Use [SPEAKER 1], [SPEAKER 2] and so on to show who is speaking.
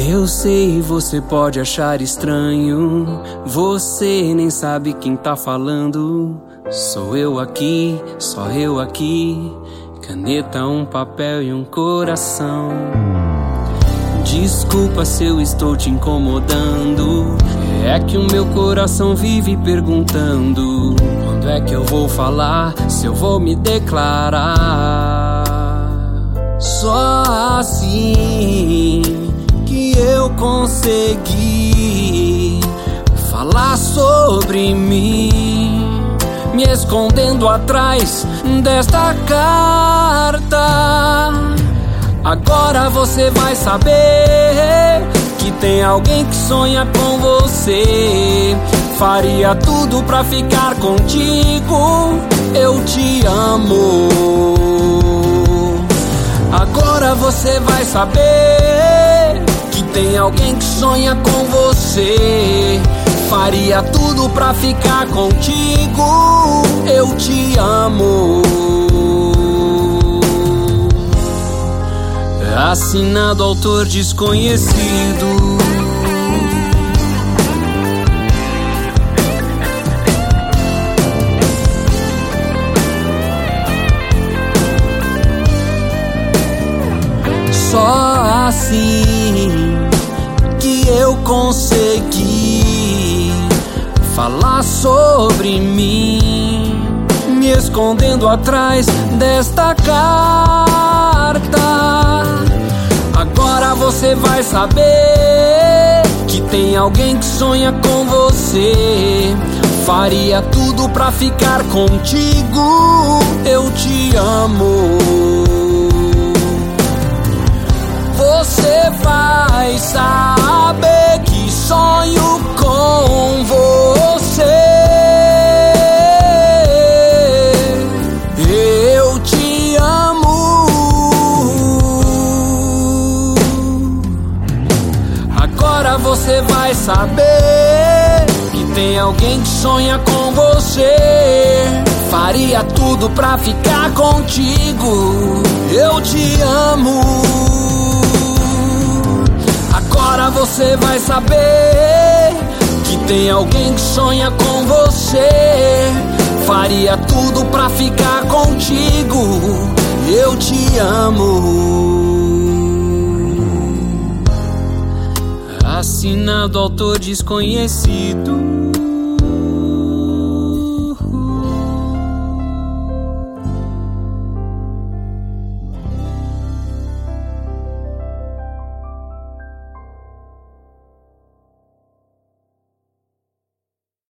[SPEAKER 1] Eu sei, você pode achar estranho, você nem sabe quem tá falando. Sou eu aqui, só eu aqui, caneta, um papel e um coração. Desculpa se eu estou te incomodando, é que o meu coração vive perguntando: quando é que eu vou falar, se eu vou me declarar? Só assim que eu consegui falar sobre mim, me escondendo atrás desta carta. Agora você vai saber que tem alguém que sonha com você. Faria tudo pra ficar contigo, eu te amo. Agora você vai saber que tem alguém que sonha com você. Faria tudo pra ficar contigo, eu te amo. Assinado autor desconhecido. Só assim que eu consegui falar sobre mim, me escondendo atrás desta carta. Agora você vai saber que tem alguém que sonha com você. Faria tudo pra ficar contigo, eu te amo. Você vai saber que sonho com você. Eu te amo. Agora você vai saber que tem alguém que sonha com você. Faria tudo pra ficar contigo, eu te amo. Agora você vai saber que tem alguém que sonha com você. Faria tudo pra ficar contigo, eu te amo. Assinado autor desconhecido.